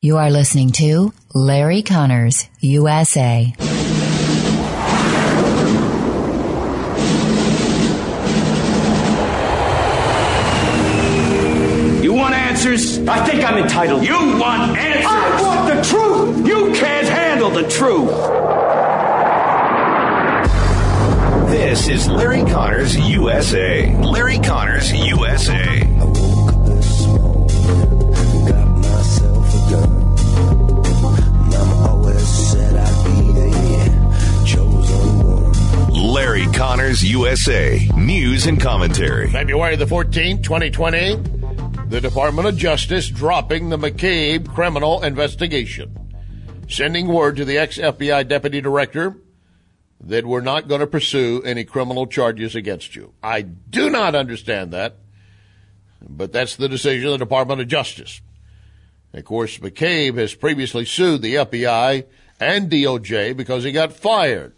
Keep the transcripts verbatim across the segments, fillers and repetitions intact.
You are listening to Larry Connors, U S A. You want answers? I think I'm entitled. You want answers? I want the truth! You can't handle the truth! This is Larry Connors, U S A. Larry Connors, U S A. I woke up this morning, got myself a gun. Mama always said I'd be the chosen one. Larry Connors, U S A. News and commentary. February the fourteenth, twenty twenty. The Department of Justice dropping the McCabe criminal investigation, sending word to the ex-F B I deputy director that we're not going to pursue any criminal charges against you. I do not understand that, but that's the decision of the Department of Justice. Of course, McCabe has previously sued the F B I and D O J because he got fired.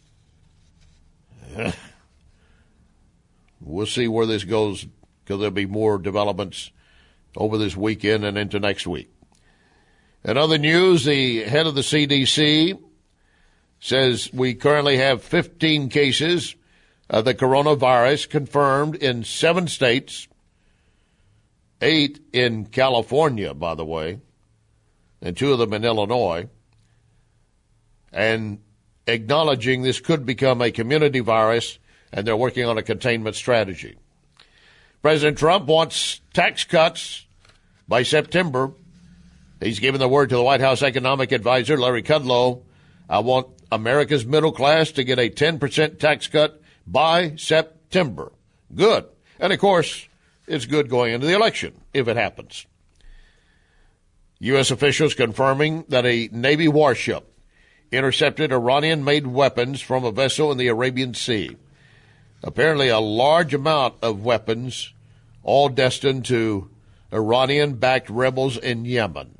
We'll see where this goes, because there'll be more developments over this weekend and into next week. In other news, the head of the C D C says we currently have fifteen cases of the coronavirus confirmed in seven states, eight in California, by the way, and two of them in Illinois, and acknowledging this could become a community virus, and they're working on a containment strategy. President Trump wants tax cuts by September. He's given the word to the White House economic advisor, Larry Kudlow. I want America's middle class to get a ten percent tax cut by September. Good. And, of course, it's good going into the election, if it happens. U S officials confirming that a Navy warship intercepted Iranian-made weapons from a vessel in the Arabian Sea. Apparently a large amount of weapons, all destined to Iranian-backed rebels in Yemen.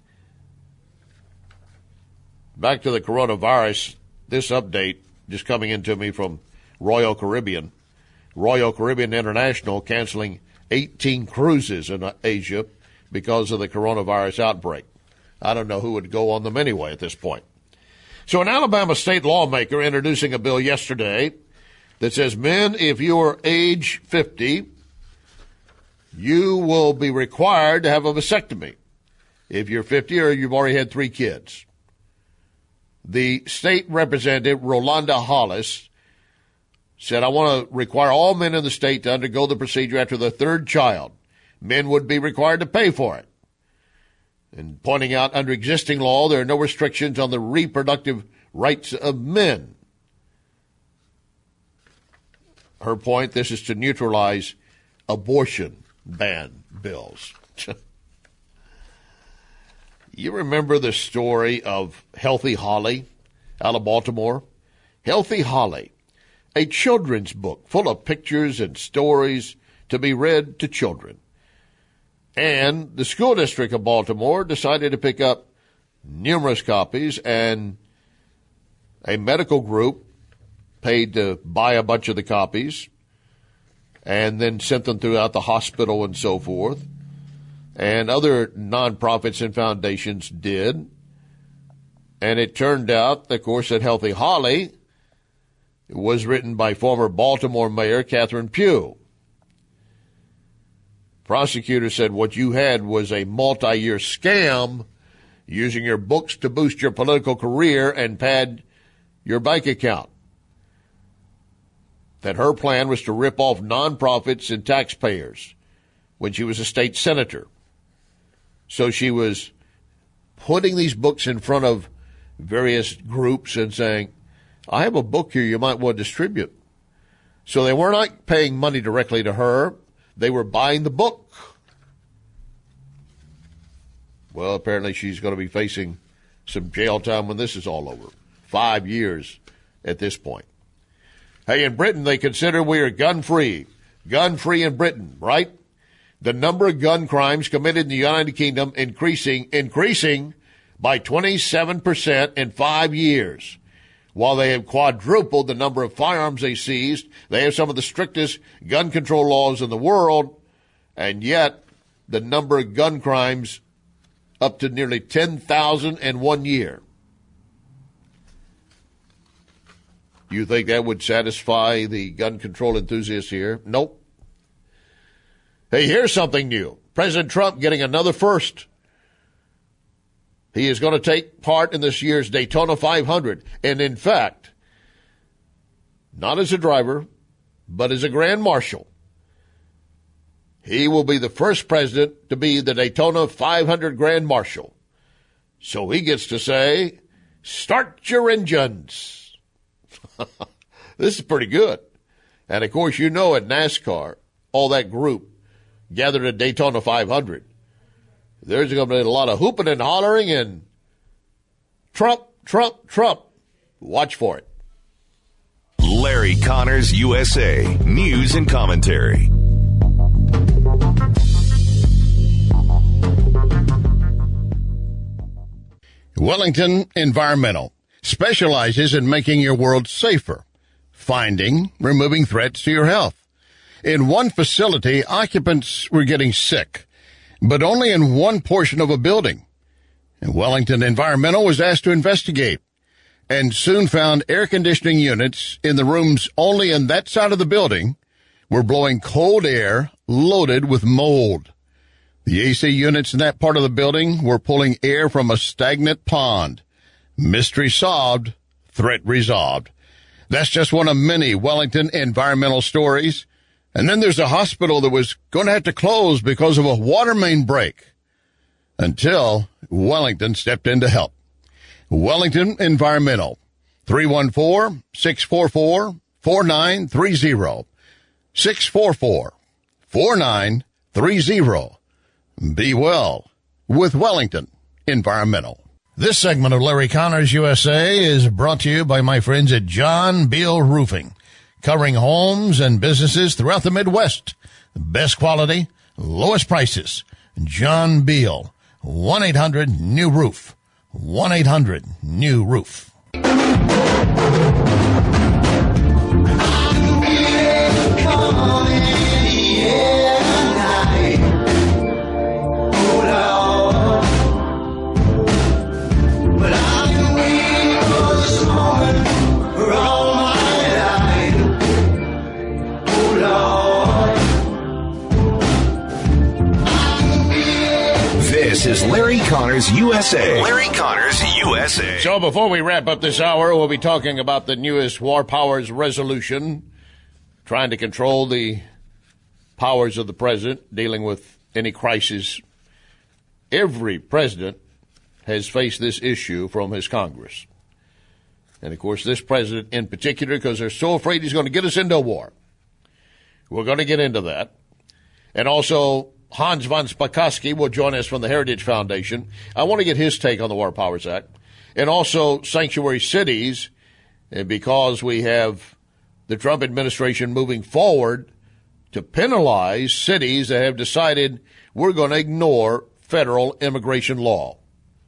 Back to the coronavirus, this update just coming into me from Royal Caribbean. Royal Caribbean International canceling eighteen cruises in Asia because of the coronavirus outbreak. I don't know who would go on them anyway at this point. So an Alabama state lawmaker introducing a bill yesterday that says, men, if you are age fifty, you will be required to have a vasectomy if you're fifty or you've already had three kids. The state representative, Rolanda Hollis, said, I want to require all men in the state to undergo the procedure after the third child. Men would be required to pay for it. And pointing out, under existing law, there are no restrictions on the reproductive rights of men. Her point, this is to neutralize abortion ban bills. You remember the story of Healthy Holly out of Baltimore? Healthy Holly, a children's book full of pictures and stories to be read to children. And the school district of Baltimore decided to pick up numerous copies, and a medical group paid to buy a bunch of the copies and then sent them throughout the hospital and so forth. And other nonprofits and foundations did. And it turned out, of course, that Healthy Holly was written by former Baltimore Mayor Catherine Pugh. Prosecutors said what you had was a multi-year scam using your books to boost your political career and pad your bank account. That her plan was to rip off nonprofits and taxpayers when she was a state senator. So she was putting these books in front of various groups and saying, I have a book here you might want to distribute. So they were not paying money directly to her. They were buying the book. Well, apparently she's going to be facing some jail time when this is all over. Five years at this point. Hey, in Britain, they consider we are gun-free. Gun-free in Britain, right? The number of gun crimes committed in the United Kingdom increasing, increasing by twenty-seven percent in five years. While they have quadrupled the number of firearms they seized, they have some of the strictest gun control laws in the world, and yet the number of gun crimes up to nearly ten thousand in one year. You think that would satisfy the gun control enthusiasts here? Nope. Hey, here's something new. President Trump getting another first. He is going to take part in this year's Daytona five hundred. And in fact, not as a driver, but as a grand marshal. He will be the first president to be the Daytona five hundred grand marshal. So he gets to say, start your engines. This is pretty good. And of course, you know at NASCAR, all that group gathered at Daytona five hundred. There's going to be a lot of hooping and hollering and Trump, Trump, Trump. Watch for it. Larry Connors, U S A. News and commentary. Wellington Environmental specializes in making your world safer, finding, removing threats to your health. In one facility, occupants were getting sick, but only in one portion of a building. And Wellington Environmental was asked to investigate and soon found air conditioning units in the rooms only in that side of the building were blowing cold air loaded with mold. The A C units in that part of the building were pulling air from a stagnant pond. Mystery solved, threat resolved. That's just one of many Wellington environmental stories. And then there's a hospital that was going to have to close because of a water main break until Wellington stepped in to help. Wellington Environmental, three one four, six four four, four nine three zero, six four four, four nine three zero. Be well with Wellington Environmental. This segment of Larry Connors U S A is brought to you by my friends at John Beal Roofing, covering homes and businesses throughout the Midwest. The best quality, lowest prices. John Beal, one eight hundred new roof. one eight hundred new roof. This is Larry Connors U S A. Larry Connors U S A. So before we wrap up this hour, we'll be talking about the newest War Powers resolution, trying to control the powers of the president, dealing with any crisis. Every president has faced this issue from his Congress. And, of course, this president in particular, because they're so afraid he's going to get us into a war. We're going to get into that. And also, Hans von Spakovsky will join us from the Heritage Foundation. I want to get his take on the War Powers Act. And also sanctuary cities, because we have the Trump administration moving forward to penalize cities that have decided we're going to ignore federal immigration law.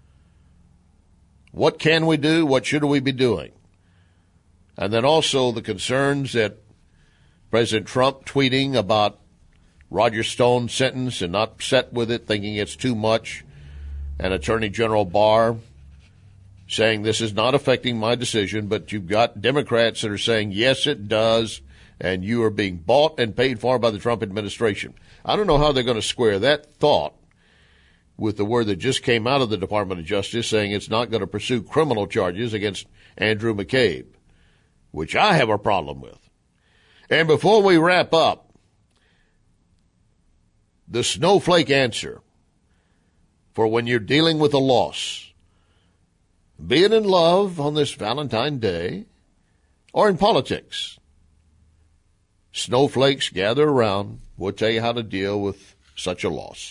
What can we do? What should we be doing? And then also the concerns that President Trump tweeting about Roger Stone's sentence and not upset with it, thinking it's too much, and Attorney General Barr saying this is not affecting my decision, but you've got Democrats that are saying, yes, it does, and you are being bought and paid for by the Trump administration. I don't know how they're going to square that thought with the word that just came out of the Department of Justice saying it's not going to pursue criminal charges against Andrew McCabe, which I have a problem with. And before we wrap up, the snowflake answer for when you're dealing with a loss, be it in love on this Valentine's Day or in politics. Snowflakes gather around. We'll tell you how to deal with such a loss.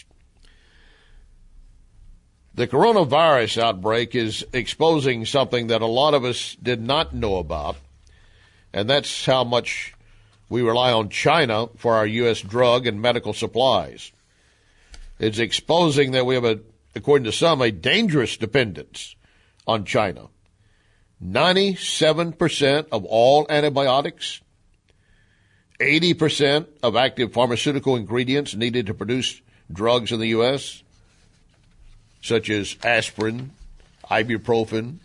The coronavirus outbreak is exposing something that a lot of us did not know about, and that's how much we rely on China for our U S drug and medical supplies. It's exposing that we have, a, according to some, a dangerous dependence on China. ninety-seven percent of all antibiotics, eighty percent of active pharmaceutical ingredients needed to produce drugs in the U S, such as aspirin, ibuprofen.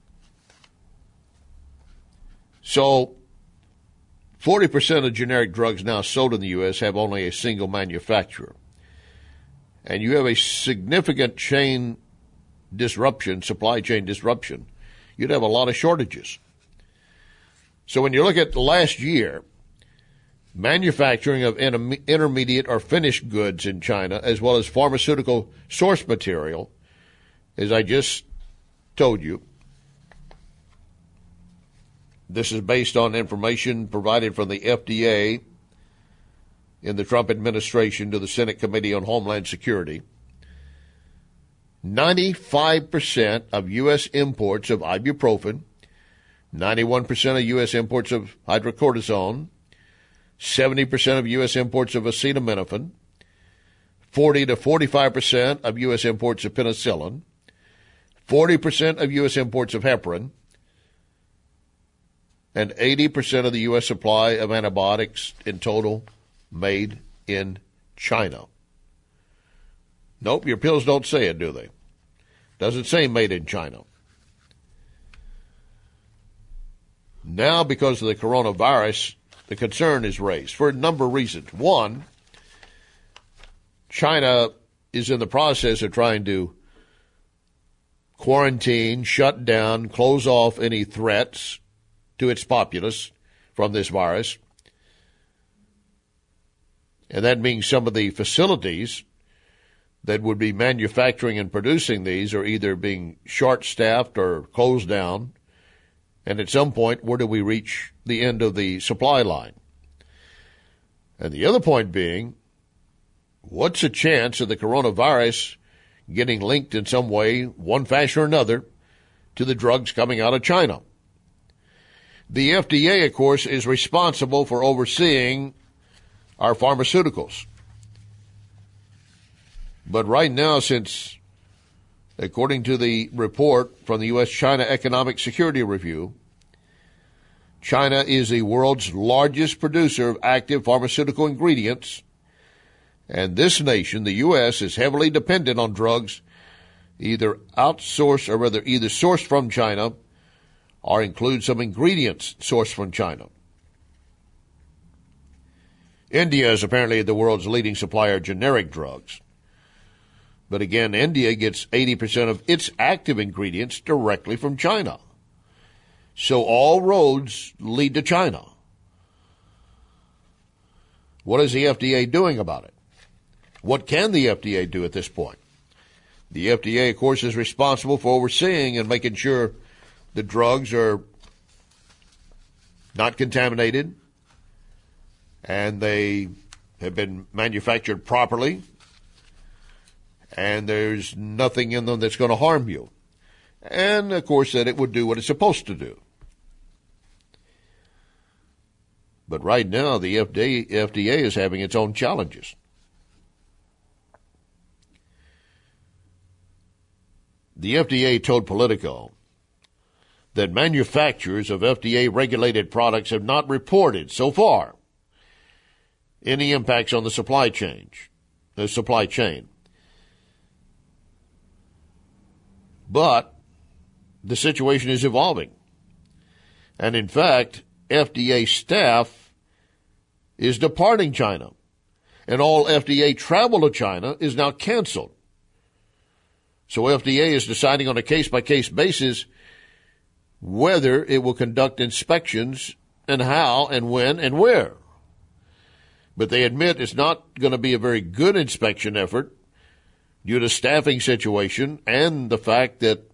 So forty percent of generic drugs now sold in the U S have only a single manufacturer. And you have a significant chain disruption, supply chain disruption. You'd have a lot of shortages. So when you look at the last year, manufacturing of inter- intermediate or finished goods in China, as well as pharmaceutical source material, as I just told you, this is based on information provided from the F D A in the Trump administration to the Senate Committee on Homeland Security. ninety-five percent of U S imports of ibuprofen, ninety-one percent of U S imports of hydrocortisone, seventy percent of U S imports of acetaminophen, forty to forty-five percent of U S imports of penicillin, forty percent of U S imports of heparin, and eighty percent of the U S supply of antibiotics in total made in China. Nope, your pills don't say it, do they? Doesn't say made in China. Now, because of the coronavirus, the concern is raised for a number of reasons. One, China is in the process of trying to quarantine, shut down, close off any threats to its populace from this virus. And that means some of the facilities that would be manufacturing and producing these are either being short-staffed or closed down. And at some point, where do we reach the end of the supply line? And the other point being, what's the chance of the coronavirus getting linked in some way, one fashion or another, to the drugs coming out of China? The F D A, of course, is responsible for overseeing our pharmaceuticals. But right now, since, according to the report from the U S China Economic Security Review, China is the world's largest producer of active pharmaceutical ingredients, and this nation, the U S, is heavily dependent on drugs either outsourced or rather either sourced from China or include some ingredients sourced from China. India is apparently the world's leading supplier of generic drugs. But again, India gets eighty percent of its active ingredients directly from China. So all roads lead to China. What is the F D A doing about it? What can the F D A do at this point? The F D A, of course, is responsible for overseeing and making sure the drugs are not contaminated and they have been manufactured properly and there's nothing in them that's going to harm you. And, of course, that it would do what it's supposed to do. But right now, the F D A, F D A is having its own challenges. The F D A told Politico that manufacturers of F D A-regulated products have not reported, so far, any impacts on the supply chain. The supply chain. But the situation is evolving. And in fact, F D A staff is departing China. And all F D A travel to China is now canceled. So F D A is deciding on a case-by-case basis whether it will conduct inspections and how and when and where. But they admit it's not going to be a very good inspection effort due to staffing situation and the fact that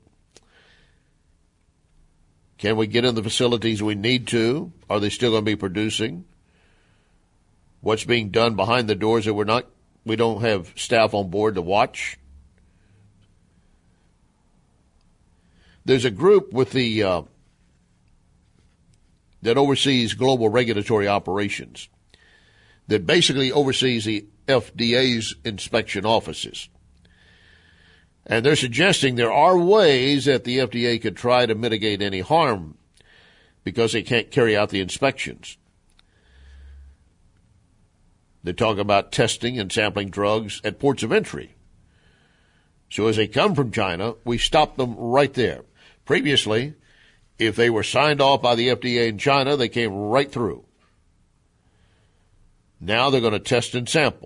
can we get in the facilities we need to? Are they still going to be producing? What's being done behind the doors that we're not, we don't have staff on board to watch? There's a group with the uh, that oversees global regulatory operations that basically oversees the F D A's inspection offices. And they're suggesting there are ways that the F D A could try to mitigate any harm because they can't carry out the inspections. They talk about testing and sampling drugs at ports of entry. So as they come from China, we stop them right there. Previously, if they were signed off by the F D A in China, they came right through. Now they're going to test and sample.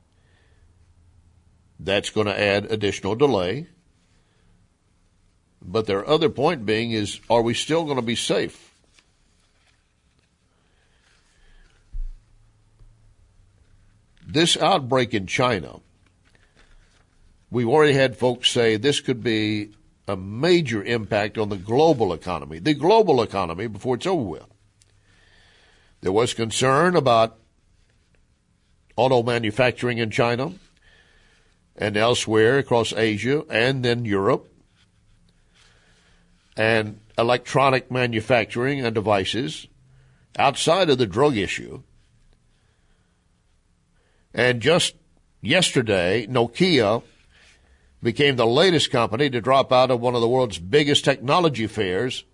That's going to add additional delay. But their other point being is, are we still going to be safe? This outbreak in China, we've already had folks say this could be a major impact on the global economy, the global economy before it's over with. There was concern about auto manufacturing in China and elsewhere across Asia and then Europe, and electronic manufacturing and devices outside of the drug issue. And just yesterday, Nokia became the latest company to drop out of one of the world's biggest technology fairs.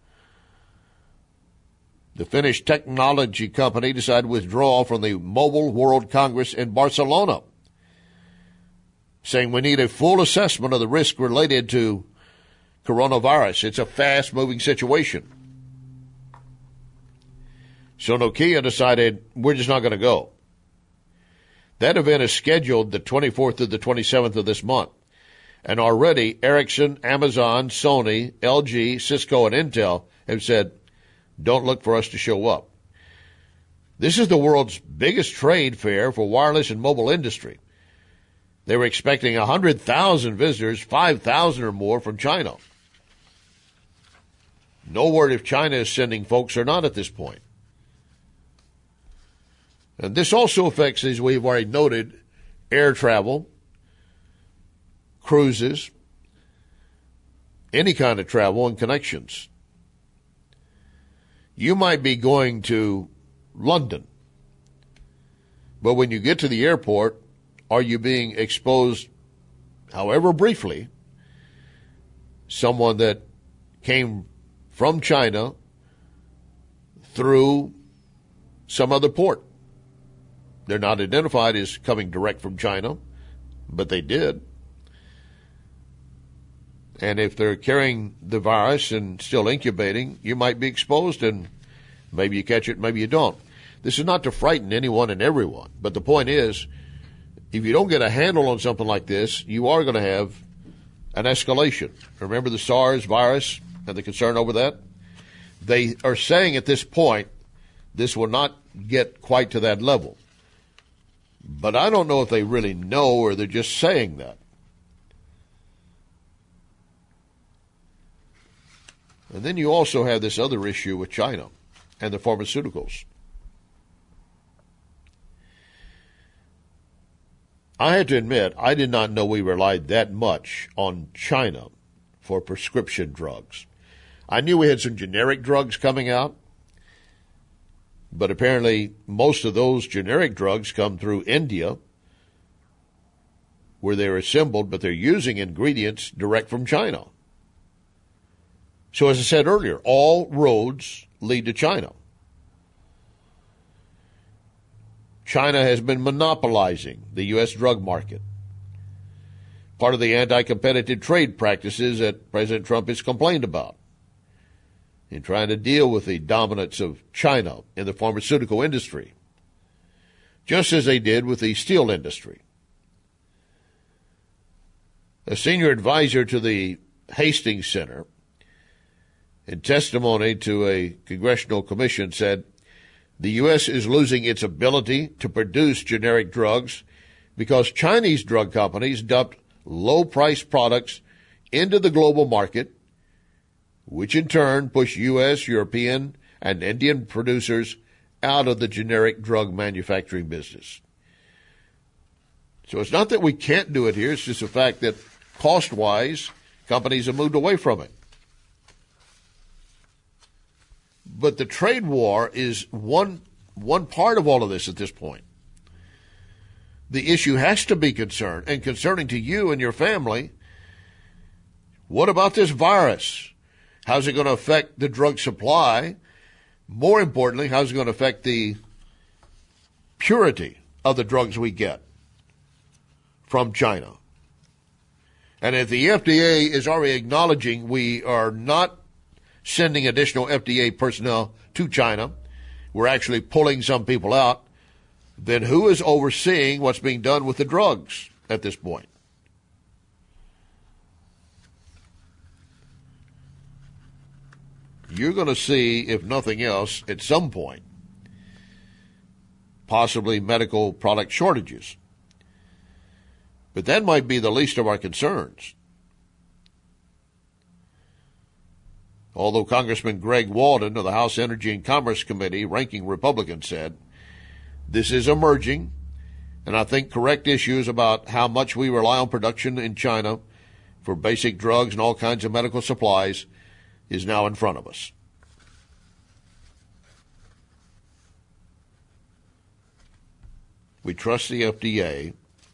The Finnish technology company decided to withdraw from the Mobile World Congress in Barcelona, saying we need a full assessment of the risk related to coronavirus. It's a fast-moving situation. So Nokia decided we're just not going to go. That event is scheduled the twenty-fourth to the twenty-seventh of this month. And already Ericsson, Amazon, Sony, L G, Cisco, and Intel have said, don't look for us to show up. This is the world's biggest trade fair for wireless and mobile industry. They were expecting one hundred thousand visitors, five thousand or more from China. No word if China is sending folks or not at this point. And this also affects, as we've already noted, air travel, cruises, any kind of travel and connections. You might be going to London, but when you get to the airport, are you being exposed, however briefly, someone that came from China through some other port? They're not identified as coming direct from China, but they did. And if they're carrying the virus and still incubating, you might be exposed, and maybe you catch it, maybe you don't. This is not to frighten anyone and everyone, but the point is, if you don't get a handle on something like this, you are going to have an escalation. Remember the SARS virus and the concern over that? They are saying at this point, this will not get quite to that level. But I don't know if they really know or they're just saying that. And then you also have this other issue with China and the pharmaceuticals. I had to admit, I did not know we relied that much on China for prescription drugs. I knew we had some generic drugs coming out, but apparently most of those generic drugs come through India, where they're assembled, but they're using ingredients direct from China. So as I said earlier, all roads lead to China. China has been monopolizing the U S drug market. Part of the anti-competitive trade practices that President Trump has complained about in trying to deal with the dominance of China in the pharmaceutical industry, just as they did with the steel industry. A senior advisor to the Hastings Center, in testimony to a congressional commission, said, the U S is losing its ability to produce generic drugs because Chinese drug companies dumped low-priced products into the global market, which in turn push U S, European, and Indian producers out of the generic drug manufacturing business. So it's not that we can't do it here, it's just the fact that cost-wise, companies have moved away from it. But the trade war is one one part of all of this at this point. The issue has to be concerned, and concerning to you and your family. What about this virus? How's it going to affect the drug supply? More importantly, how's it going to affect the purity of the drugs we get from China? And if the F D A is already acknowledging we are not sending additional F D A personnel to China, we're actually pulling some people out, then who is overseeing what's being done with the drugs at this point? You're going to see, if nothing else, at some point, possibly medical product shortages. But that might be the least of our concerns. Although Congressman Greg Walden of the House Energy and Commerce Committee, ranking Republican, said, this is emerging, and I think correct issues about how much we rely on production in China for basic drugs and all kinds of medical supplies is now in front of us. We trust the F D A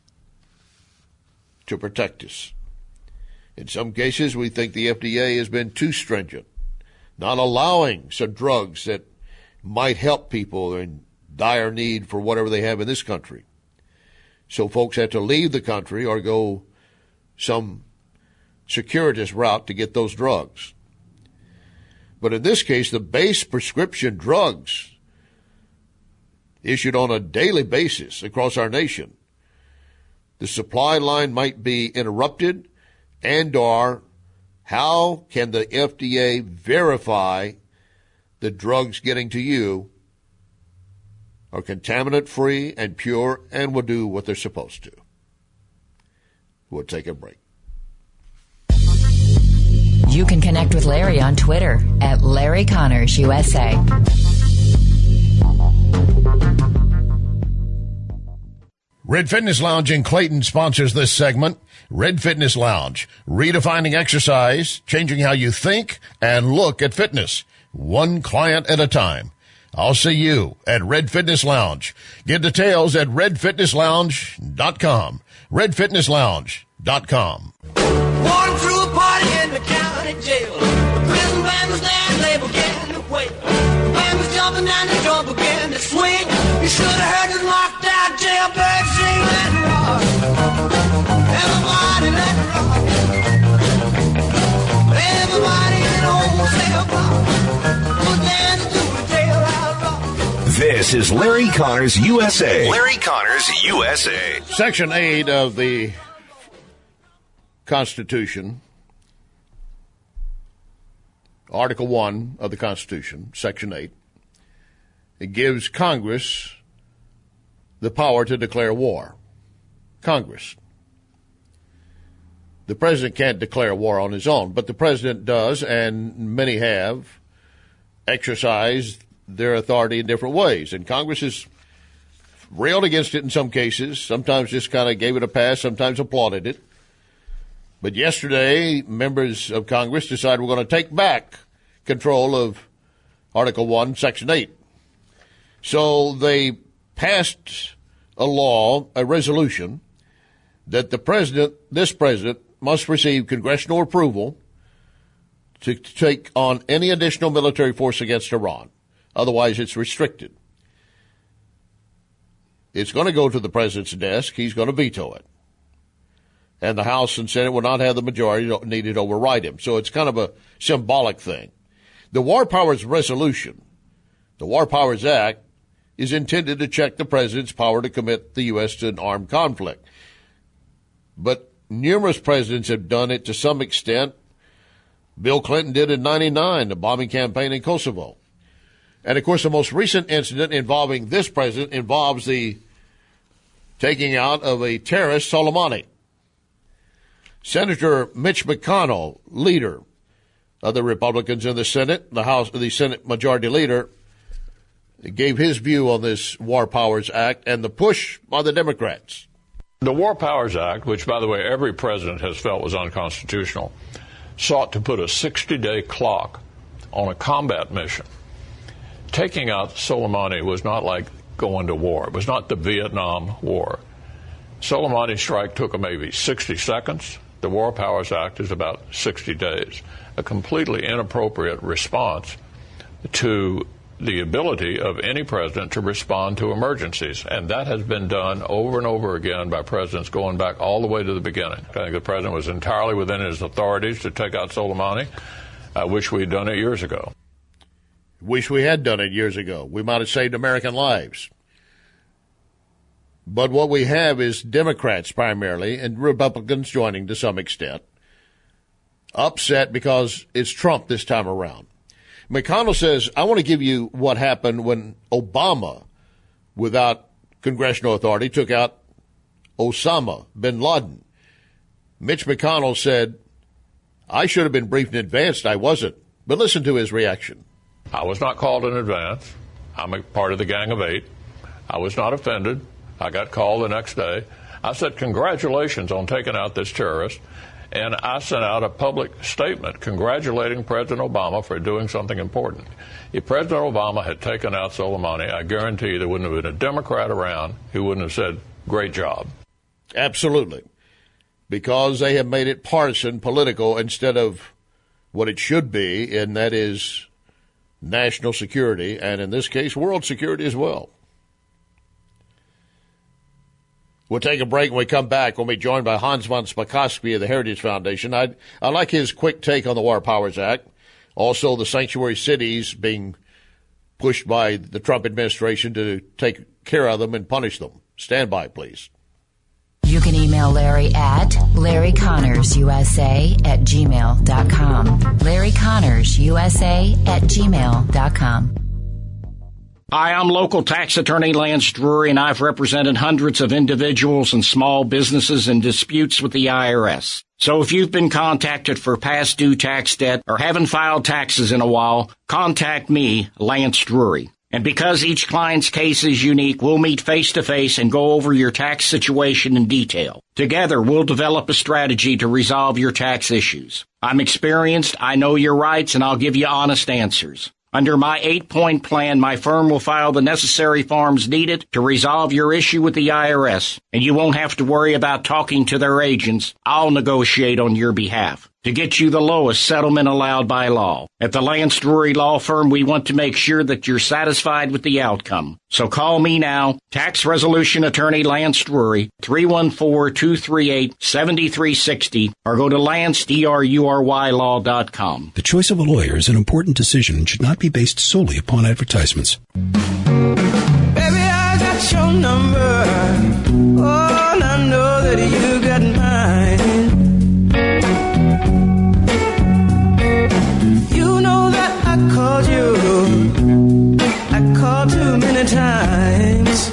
to protect us. In some cases, we think the F D A has been too stringent, not allowing some drugs that might help people in dire need for whatever they have in this country. So folks have to leave the country or go some circuitous route to get those drugs. But in this case, the base prescription drugs issued on a daily basis across our nation, the supply line might be interrupted, and or how can the F D A verify the drugs getting to you are contaminant-free and pure and will do what they're supposed to? We'll take a break. You can connect with Larry on Twitter at Larry Connors U S A. Red Fitness Lounge in Clayton sponsors this segment. Red Fitness Lounge, redefining exercise, changing how you think and look at fitness, one client at a time. I'll see you at Red Fitness Lounge. Get details at red fitness lounge dot com. red fitness lounge dot com. Walking through a party in the county jail. The prison band was there and they began to wail. The band was jumping and the drum began to swing. You should have heard the knocked out jailbird sing. Let it rock. Everybody let it rock. Everybody in the whole cell block was dancing to the jailhouse rock. This is Larry Connors U S A. Larry Connors U S A. Section eight of the Constitution, Article one of the Constitution, Section eight, it gives Congress the power to declare war. Congress. The president can't declare war on his own, but the president does, and many have exercised their authority in different ways. And Congress has railed against it in some cases, sometimes just kind of gave it a pass, sometimes applauded it. But yesterday, members of Congress decided we're going to take back control of Article one, Section eight. So they passed a law, a resolution, that the president, this president, must receive congressional approval to take on any additional military force against Iran. Otherwise, it's restricted. It's going to go to the president's desk. He's going to veto it. And the House and Senate will not have the majority needed to override him. So it's kind of a symbolic thing. The War Powers Resolution, the War Powers Act, is intended to check the president's power to commit the U S to an armed conflict. But numerous presidents have done it to some extent. Bill Clinton did in ninety-nine, the bombing campaign in Kosovo. And, of course, the most recent incident involving this president involves the taking out of a terrorist, Soleimani. Senator Mitch McConnell, leader of the Republicans in the Senate, the House, the Senate Majority Leader, gave his view on this War Powers Act and the push by the Democrats. The War Powers Act, which, by the way, every president has felt was unconstitutional, sought to put a sixty-day clock on a combat mission. Taking out Soleimani was not like going to war. It was not the Vietnam War. Soleimani's strike took maybe sixty seconds. The War Powers Act is about sixty days, a completely inappropriate response to the ability of any president to respond to emergencies. And that has been done over and over again by presidents going back all the way to the beginning. I think the president was entirely within his authorities to take out Soleimani. I wish we had done it years ago. Wish we had done it years ago. We might have saved American lives. But what we have is Democrats primarily, and Republicans joining to some extent, upset because it's Trump this time around. McConnell says, I want to give you what happened when Obama, without congressional authority, took out Osama bin Laden. Mitch McConnell said, I should have been briefed in advance. I wasn't. But listen to his reaction. I was not called in advance. I'm a part of the Gang of Eight. I was not offended. I got called the next day. I said, congratulations on taking out this terrorist. And I sent out a public statement congratulating President Obama for doing something important. If President Obama had taken out Soleimani, I guarantee you there wouldn't have been a Democrat around who wouldn't have said, great job. Absolutely. Because they have made it partisan, political, instead of what it should be, and that is national security, and in this case, world security as well. We'll take a break. When we come back, we'll be joined by Hans von Spakovsky of the Heritage Foundation. I I like his quick take on the War Powers Act. Also, the sanctuary cities being pushed by the Trump administration to take care of them and punish them. Stand by, please. You can email Larry at Larry Connors U S A at gmail dot com. Larry Connors U S A at gmail dot com. Hi, I'm local tax attorney Lance Drury, and I've represented hundreds of individuals and small businesses in disputes with the I R S. So if you've been contacted for past due tax debt or haven't filed taxes in a while, contact me, Lance Drury. And because each client's case is unique, we'll meet face-to-face and go over your tax situation in detail. Together, we'll develop a strategy to resolve your tax issues. I'm experienced, I know your rights, and I'll give you honest answers. Under my eight-point plan, my firm will file the necessary forms needed to resolve your issue with the I R S, and you won't have to worry about talking to their agents. I'll negotiate on your behalf to get you the lowest settlement allowed by law. At the Lance Drury Law Firm, we want to make sure that you're satisfied with the outcome. So call me now, Tax Resolution Attorney Lance Drury, three one four, two three eight, seven three six zero, or go to lance drury law dot com. The choice of a lawyer is an important decision and should not be based solely upon advertisements. Baby, I got your number. Oh, and I know that you got mine. You know that I called you. I called too many times.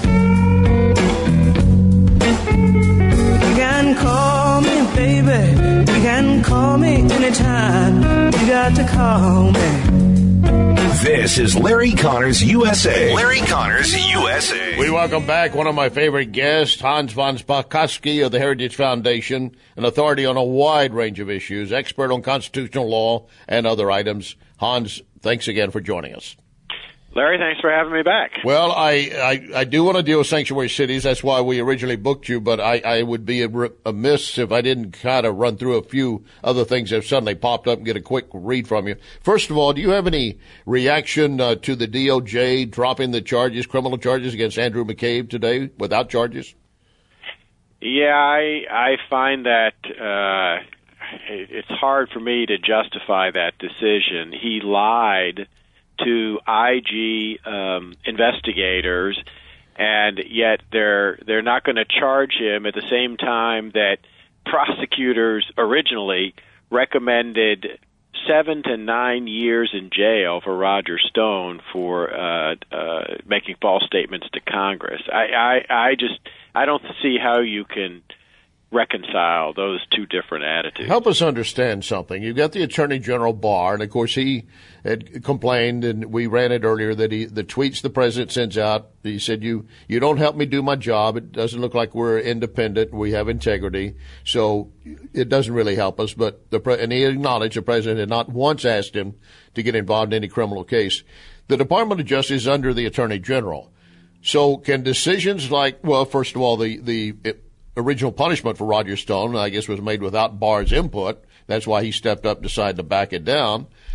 You can call me, baby. You can call me anytime. You got to call me. This is Larry Connors U S A. Larry Connors U S A. We welcome back one of my favorite guests, Hans von Spakovsky of the Heritage Foundation, an authority on a wide range of issues, expert on constitutional law and other items. Hans, thanks again for joining us. Larry, thanks for having me back. Well, I, I, I do want to deal with sanctuary cities. That's why we originally booked you, but I, I would be amiss if I didn't kind of run through a few other things that have suddenly popped up and get a quick read from you. First of all, do you have any reaction uh, to the D O J dropping the charges, criminal charges against Andrew McCabe today without charges? Yeah, I, I find that uh, it's hard for me to justify that decision. He lied to I G um, investigators, and yet they're they're not going to charge him at the same time that prosecutors originally recommended seven to nine years in jail for Roger Stone for uh, uh, making false statements to Congress. I, I I just I don't see how you can reconcile those two different attitudes. Help us understand something. You've got the Attorney General Barr, and of course he had complained, and we ran it earlier, that he the tweets the president sends out, he said, you you don't help me do my job. It doesn't look like we're independent. We have integrity. So it doesn't really help us. But the pre- and he acknowledged the president had not once asked him to get involved in any criminal case. The Department of Justice is under the Attorney General. So can decisions like, well, first of all, the the it, original punishment for Roger Stone, I guess, was made without Barr's input. That's why he stepped up, decided to back it down.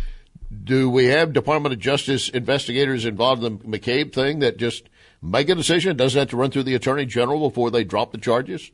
do we have Department of Justice investigators involved in the McCabe thing that just make a decision? Does it have to run through the Attorney General before they drop the charges?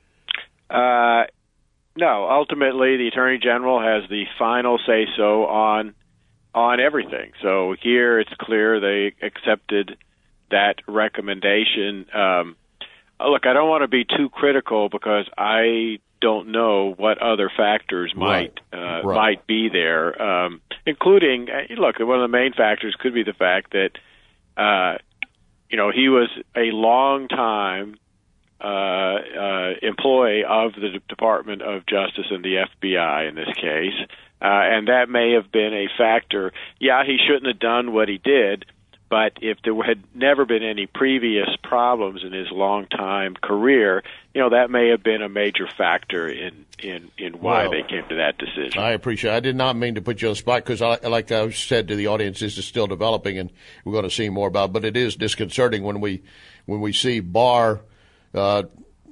Uh, no. Ultimately, the Attorney General has the final say-so on on everything. So here it's clear they accepted that recommendation. Um, look, I don't want to be too critical because I don't know what other factors might right. Uh, right. might be there, um, including, look, one of the main factors could be the fact that, uh, you know, he was a long time uh, uh, employee of the Department of Justice and the F B I in this case, uh, and that may have been a factor. Yeah, he shouldn't have done what he did, but if there had never been any previous problems in his long-time career, you know, that may have been a major factor in, in, in why well, they came to that decision. I appreciate it. I did not mean to put you on the spot because, I, like I said to the audience, this is still developing and we're going to see more about it. But it is disconcerting when we when we see Barr uh,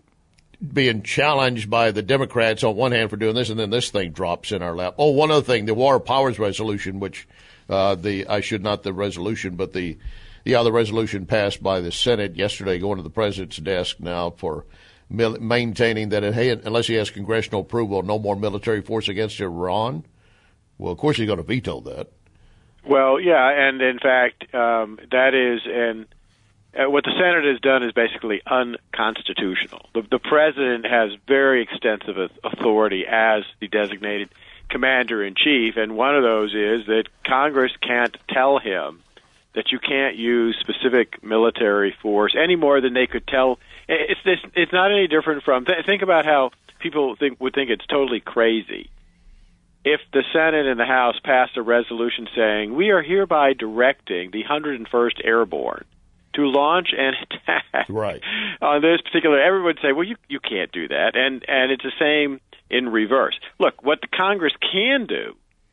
being challenged by the Democrats on one hand for doing this, and then this thing drops in our lap. Oh, one other thing, the War Powers Resolution, which uh, the I should not the resolution, but the yeah the resolution passed by the Senate yesterday, going to the president's desk now for mil- maintaining that hey, unless he has congressional approval, no more military force against Iran. Well, of course he's going to veto that. Well, yeah, and in fact, um, that is and. Uh, what the Senate has done is basically unconstitutional. The, the president has very extensive authority as the designated commander-in-chief, and one of those is that Congress can't tell him that you can't use specific military force any more than they could tell. It's this, it's not any different from th- think about how people think would think it's totally crazy if the Senate and the House passed a resolution saying we are hereby directing the one hundred first Airborne to launch an attack right. on this particular. Everyone would say, well, you you can't do that, and and it's the same in reverse. Look, what the Congress can do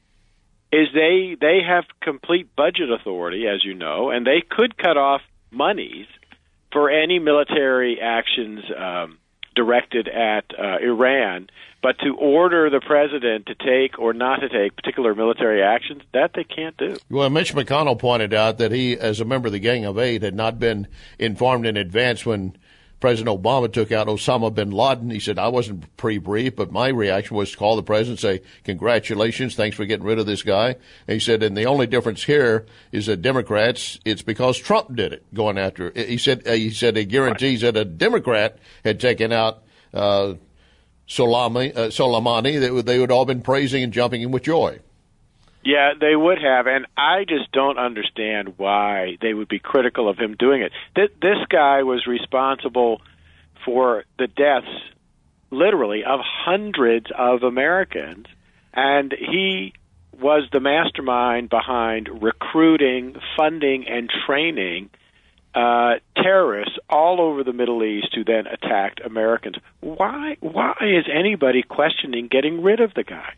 is they they have complete budget authority, as you know, and they could cut off monies for any military actions um, directed at uh, Iran. But to order the president to take or not to take particular military actions, that they can't do. Well, Mitch McConnell pointed out that he, as a member of the Gang of Eight, had not been informed in advance when President Obama took out Osama bin Laden. He said, I wasn't pre-briefed, but my reaction was to call the president and say, congratulations, thanks for getting rid of this guy. And he said, and the only difference here is that Democrats, it's because Trump did it, going after it. He said, he said, he guarantees that a Democrat had taken out uh Soleimani, uh, Soleimani, they would, they would all been praising and jumping in with joy. Yeah, they would have, and I just don't understand why they would be critical of him doing it. Th- this guy was responsible for the deaths, literally, of hundreds of Americans, and he was the mastermind behind recruiting, funding, and training Uh, terrorists all over the Middle East who then attacked Americans. Why? Why is anybody questioning getting rid of the guy?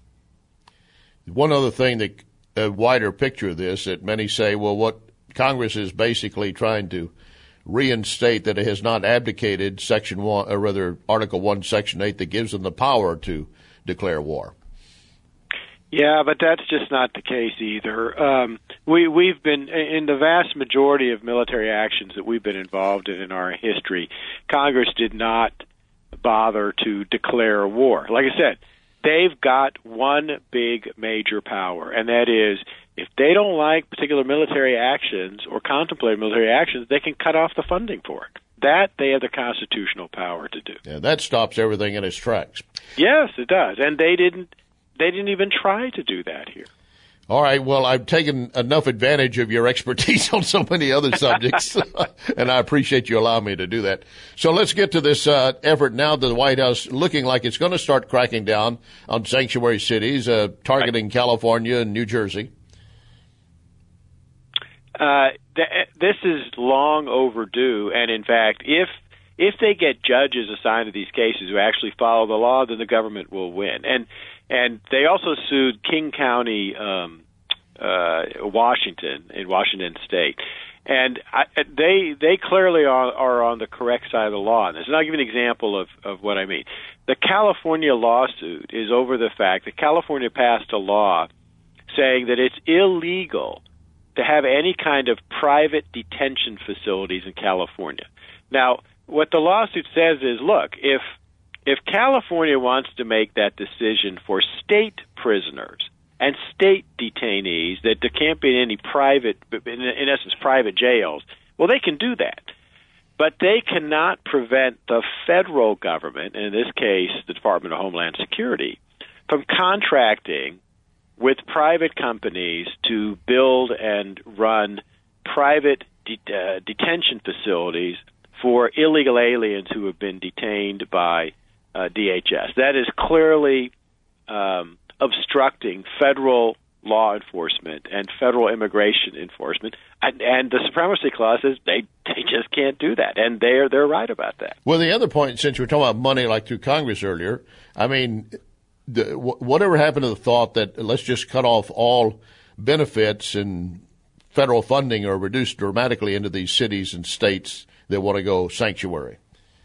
One other thing, that a wider picture of this, that many say, well, what Congress is basically trying to reinstate that it has not abdicated Section One, or rather Article One, Section Eight, that gives them the power to declare war. Yeah, but that's just not the case either. Um, we, we've been, in the vast majority of military actions that we've been involved in in our history, Congress did not bother to declare war. Like I said, they've got one big major power, and that is if they don't like particular military actions or contemplate military actions, they can cut off the funding for it. That they have the constitutional power to do. Yeah, that stops everything in its tracks. Yes, it does, and they didn't. They didn't even try to do that here. All right. Well, I've taken enough advantage of your expertise on so many other subjects, and I appreciate you allowing me to do that. So let's get to this uh, effort now. The White House looking like it's going to start cracking down on sanctuary cities, uh, targeting right. California and New Jersey. Uh, th- this is long overdue, and in fact, if if they get judges assigned to these cases who actually follow the law, then the government will win. And And they also sued King County, um, uh, Washington, in Washington State. And I, they they clearly are, are on the correct side of the law on this. And I'll give you an example of, of what I mean. The California lawsuit is over the fact that California passed a law saying that it's illegal to have any kind of private detention facilities in California. Now, what the lawsuit says is, look, if if California wants to make that decision for state prisoners and state detainees that there can't be any private, in, in essence, private jails, well, they can do that. But they cannot prevent the federal government, in this case, the Department of Homeland Security, from contracting with private companies to build and run private de- uh, detention facilities for illegal aliens who have been detained by uh, D H S. That is clearly um, obstructing federal law enforcement and federal immigration enforcement, and, and the Supremacy Clause says they they just can't do that, and they're they're right about that. Well, the other point, since we were talking about money, like through Congress earlier, I mean, the, whatever happened to the thought that let's just cut off all benefits and federal funding or reduce dramatically into these cities and states that want to go sanctuary?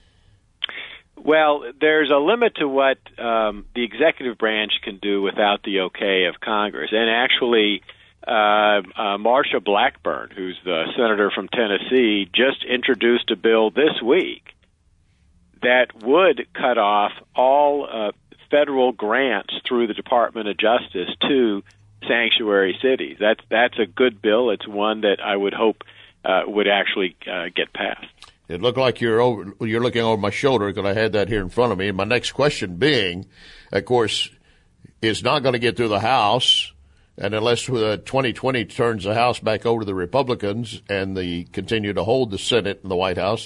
Well, there's a limit to what um, the executive branch can do without the okay of Congress. And actually, uh, uh, Marsha Blackburn, who's the senator from Tennessee, just introduced a bill this week that would cut off all uh, federal grants through the Department of Justice to sanctuary cities. That's that's a good bill. It's one that I would hope uh, would actually uh, get passed. It looked like you're over, you're looking over my shoulder because I had that here in front of me. And my next question being, of course, it's not going to get through the House, and unless uh, twenty twenty turns the House back over to the Republicans and they continue to hold the Senate and the White House,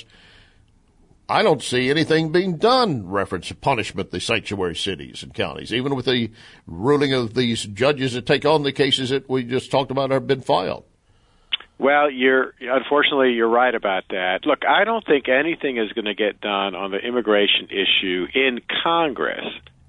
I don't see anything being done reference to punishment the sanctuary cities and counties, even with the ruling of these judges that take on the cases that we just talked about have been filed. Well, you're unfortunately you're right about that. Look, I don't think anything is going to get done on the immigration issue in Congress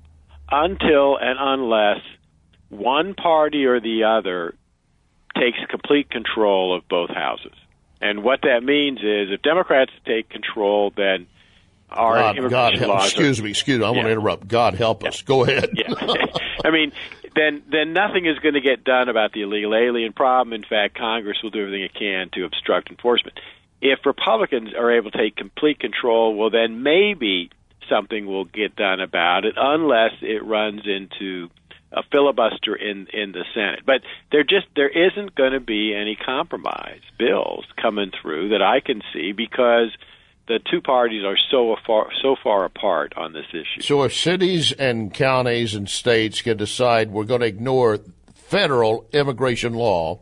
until and unless one party or the other takes complete control of both houses. And what that means is if Democrats take control, then our God, immigration God help, laws excuse are, me, excuse me, I yeah. want to interrupt. God help us. Yeah. Go ahead. Yeah. I mean, then then nothing is going to get done about the illegal alien problem. In fact, Congress will do everything it can to obstruct enforcement. If Republicans are able to take complete control, well, then maybe something will get done about it, unless it runs into a filibuster in in the Senate. But there just there isn't going to be any compromise bills coming through that I can see because the two parties are so far so far apart on this issue. So if cities and counties and states can decide we're going to ignore federal immigration law,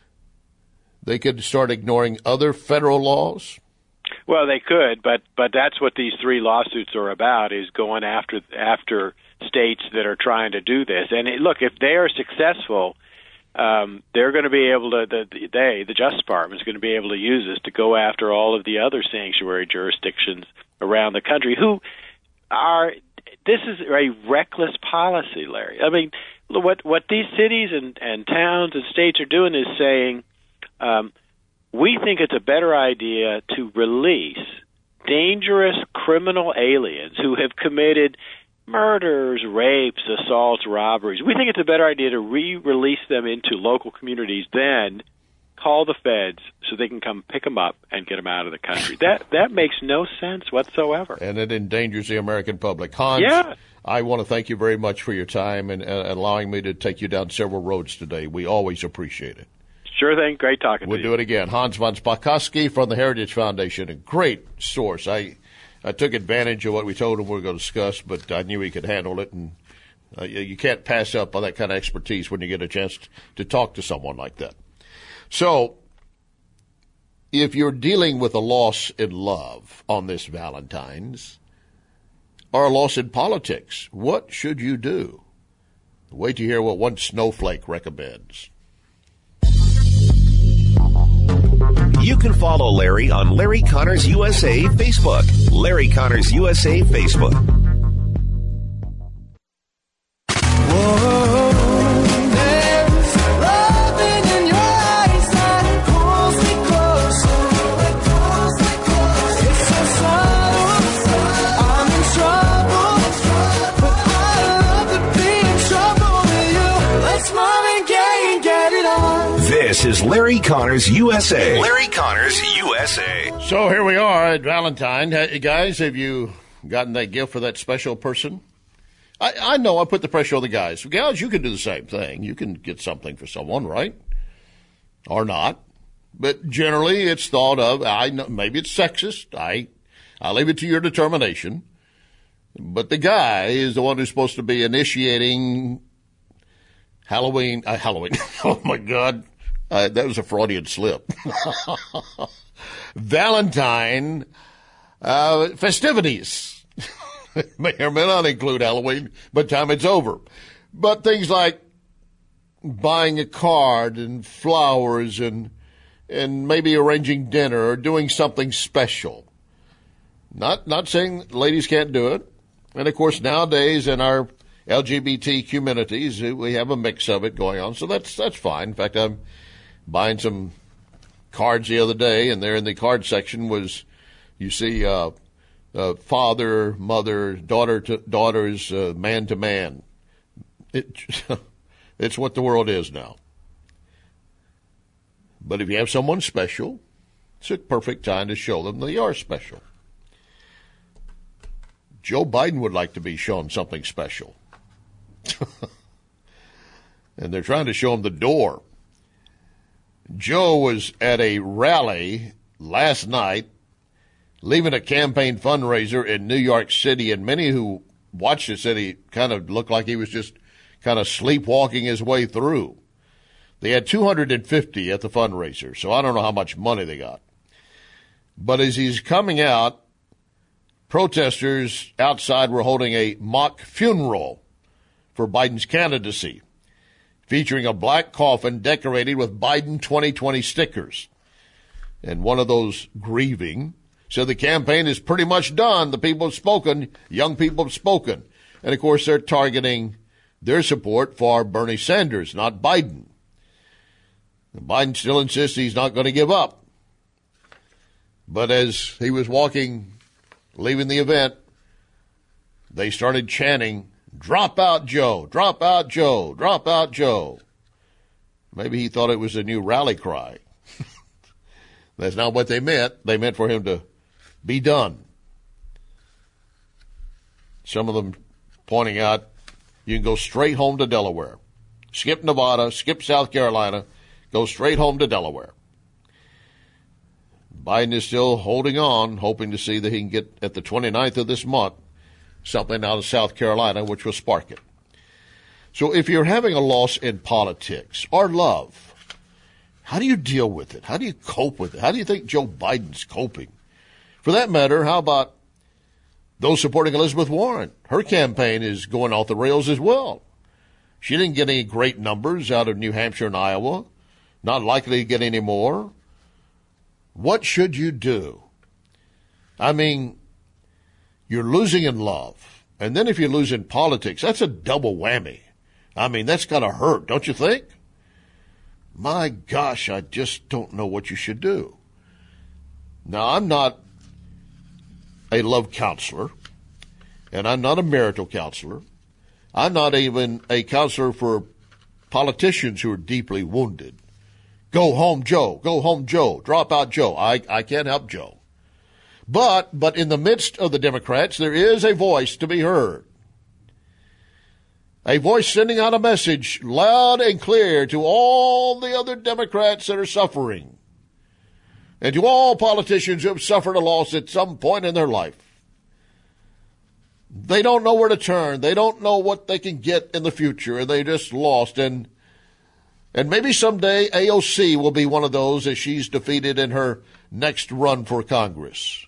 they could start ignoring other federal laws? Well, they could, but but that's what these three lawsuits are about, is going after after states that are trying to do this. And it, look, if they are successful, um, they're going to be able to, the, they, the Justice Department, is going to be able to use this to go after all of the other sanctuary jurisdictions around the country who are, this is a reckless policy, Larry. I mean, what what these cities and, and towns and states are doing is saying, um, we think it's a better idea to release dangerous criminal aliens who have committed murders, rapes, assaults, robberies. We think it's a better idea to re-release them into local communities than call the feds so they can come pick them up and get them out of the country. That that makes no sense whatsoever. And it endangers the American public. Hans, yeah. I want to thank you very much for your time and uh, allowing me to take you down several roads today. We always appreciate it. Sure thing. Great talking we'll to you. We'll do it again. Hans von Spakovsky from the Heritage Foundation, a great source. I I took advantage of what we told him we were going to discuss, but I knew he could handle it, and uh, you can't pass up on that kind of expertise when you get a chance to talk to someone like that. So, if you're dealing with a loss in love on this Valentine's, or a loss in politics, what should you do? Wait to hear what one snowflake recommends. You can follow Larry on Larry Connors U S A Facebook. Larry Connors U S A Facebook. Whoa, there's loving in your eyes that pulls me closer, pulls me closer. It's so subtle, I'm in trouble, but I love to be in trouble with you. Let's Marvin Gaye This is Larry Connors U S A. Larry Connors U S A. So here we are at Valentine. Hey, guys, have you gotten that gift for that special person? I, I know I put the pressure on the guys. Gals, you can do the same thing. You can get something for someone, right? Or not. But generally, it's thought of, I know, maybe it's sexist. I, I leave it to your determination. But the guy is the one who's supposed to be initiating Halloween. Uh, Halloween. Oh, my God. Uh, that was a Freudian slip. Valentine uh, festivities. May or may not include Halloween by the time it's over. But things like buying a card and flowers and and maybe arranging dinner or doing something special. Not not saying ladies can't do it. And, of course, nowadays in our L G B T communities, we have a mix of it going on. So that's that's fine. In fact, I'm buying some cards the other day, and there in the card section was, you see, uh, uh, father, mother, daughter to daughters, uh, man to man. It, it's what the world is now. But if you have someone special, it's a perfect time to show them they are special. Joe Biden would like to be shown something special. And they're trying to show him the door. Joe was at a rally last night, leaving a campaign fundraiser in New York City, and many who watched it said he kind of looked like he was just kind of sleepwalking his way through. They had two hundred fifty at the fundraiser, so I don't know how much money they got. But as he's coming out, protesters outside were holding a mock funeral for Biden's candidacy, featuring a black coffin decorated with Biden twenty twenty stickers. And one of those grieving said the campaign is pretty much done. The people have spoken. Young people have spoken. And, of course, they're targeting their support for Bernie Sanders, not Biden. And Biden still insists he's not going to give up. But as he was walking, leaving the event, they started chanting, "Drop out, Joe! Drop out, Joe! Drop out, Joe!" Maybe he thought it was a new rally cry. That's not what they meant. They meant for him to be done. Some of them pointing out, you can go straight home to Delaware. Skip Nevada, skip South Carolina, go straight home to Delaware. Biden is still holding on, hoping to see that he can get, at the twenty-ninth of this month, something out of South Carolina, which will spark it. So if you're having a loss in politics or love, how do you deal with it? How do you cope with it? How do you think Joe Biden's coping? For that matter, how about those supporting Elizabeth Warren? Her campaign is going off the rails as well. She didn't get any great numbers out of New Hampshire and Iowa, not likely to get any more. What should you do? I mean, you're losing in love. And then if you lose in politics, that's a double whammy. I mean, that's got to hurt, don't you think? My gosh, I just don't know what you should do. Now, I'm not a love counselor, and I'm not a marital counselor. I'm not even a counselor for politicians who are deeply wounded. Go home, Joe. Go home, Joe. Drop out, Joe. I, I can't help Joe. But, but in the midst of the Democrats, there is a voice to be heard. A voice sending out a message loud and clear to all the other Democrats that are suffering, and to all politicians who have suffered a loss at some point in their life. They don't know where to turn. They don't know what they can get in the future, and they just lost. And and maybe someday A O C will be one of those as she's defeated in her next run for Congress.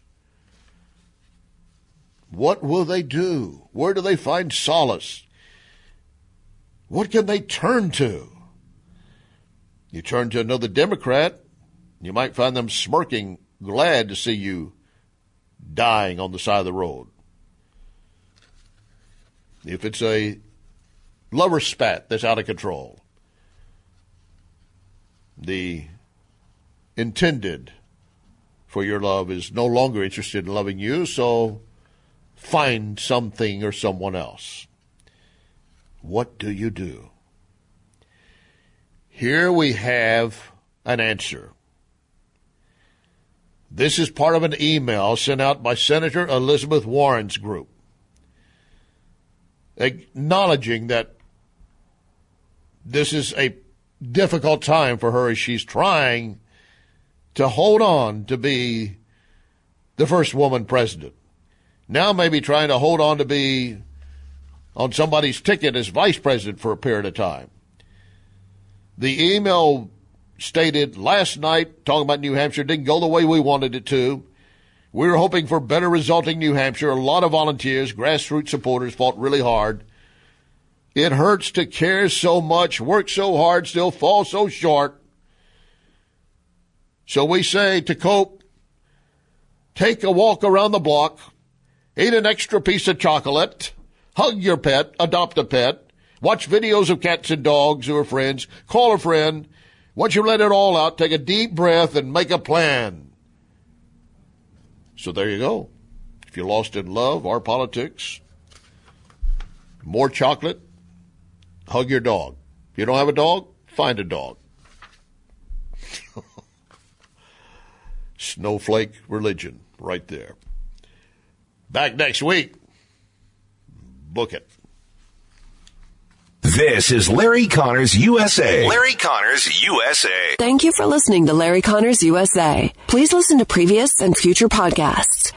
What will they do? Where do they find solace? What can they turn to? You turn to another Democrat, you might find them smirking, glad to see you dying on the side of the road. If it's a lover spat that's out of control, the intended for your love is no longer interested in loving you, so find something or someone else. What do you do? Here we have an answer. This is part of an email sent out by Senator Elizabeth Warren's group, acknowledging that this is a difficult time for her as she's trying to hold on to be the first woman president. Now maybe trying to hold on to be on somebody's ticket as vice president for a period of time. The email stated last night, talking about New Hampshire, didn't go the way we wanted it to. We were hoping for better resulting New Hampshire. A lot of volunteers, grassroots supporters fought really hard. It hurts to care so much, work so hard, still fall so short. So we say to cope, take a walk around the block, eat an extra piece of chocolate, hug your pet, adopt a pet, watch videos of cats and dogs who are friends, call a friend. Once you let it all out, take a deep breath and make a plan. So there you go. If you're lost in love or politics, more chocolate, hug your dog. If you don't have a dog, find a dog. Snowflake religion right there. Back next week. Book it. This is Larry Connors U S A. Larry Connors U S A. Thank you for listening to Larry Connors U S A. Please listen to previous and future podcasts